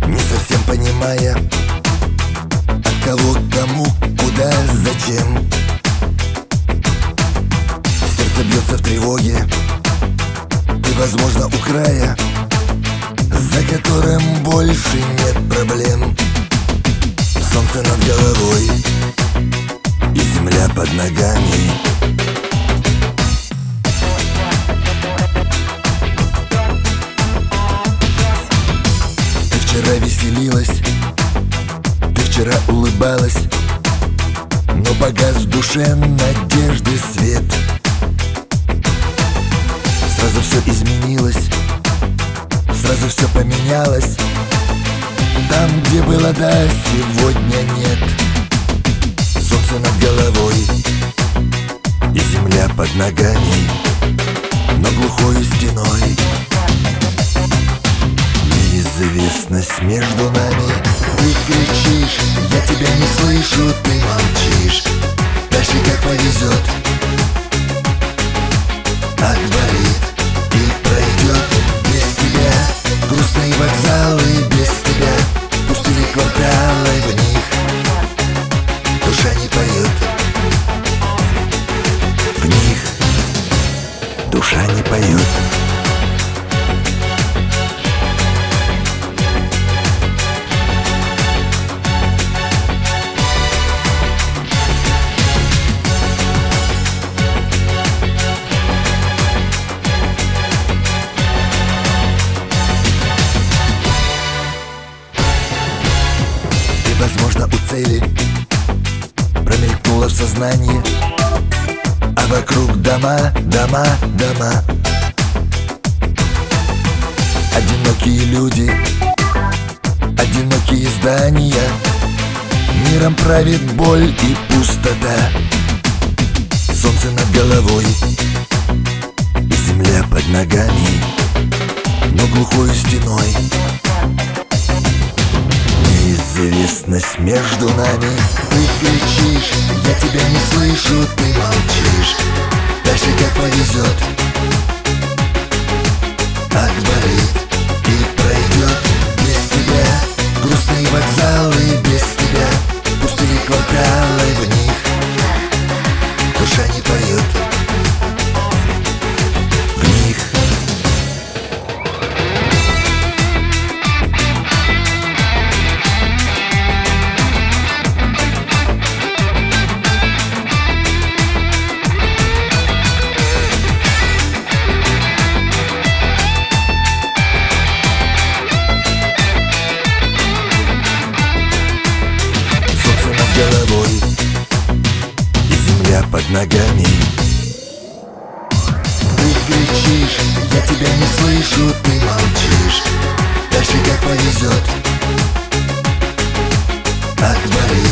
Не совсем понимая, от кого, кому, куда, зачем. Сердце бьется в тревоге, ты, возможно, у края, за которым больше нет проблем. Солнце над головой и земля под ногами. Ты вчера веселилась, ты вчера улыбалась, но погас в душе надежды свет. Сразу все изменилось, сразу все поменялось. Там, где было да, сегодня нет. Солнце над головой и земля под ногами, но глухой стеной неизвестность между нами. Ты кричишь, я тебя не слышу, ты молчишь. Дальше как повезет, отворит и пройдет. Без тебя грустные вокзалы, без тебя пустые кварталы, в них душа не поет. В них душа не поет. Возможно, у цели промелькнуло в сознании, а вокруг дома, дома, дома. Одинокие люди, одинокие здания. Миром правит боль и пустота. Солнце над головой и земля под ногами, но глухой стеной неизвестность между нами. Ты кричишь, я тебя не слышу, ты молчишь. Дальше как повезет, отворит и пройдет. Без тебя грустные вокзалы, без тебя пустые кварталы, в них душа не поет. В них головой и земля под ногами. Ты кричишь, я тебя не слышу, ты молчишь. Дальше как повезет, отвори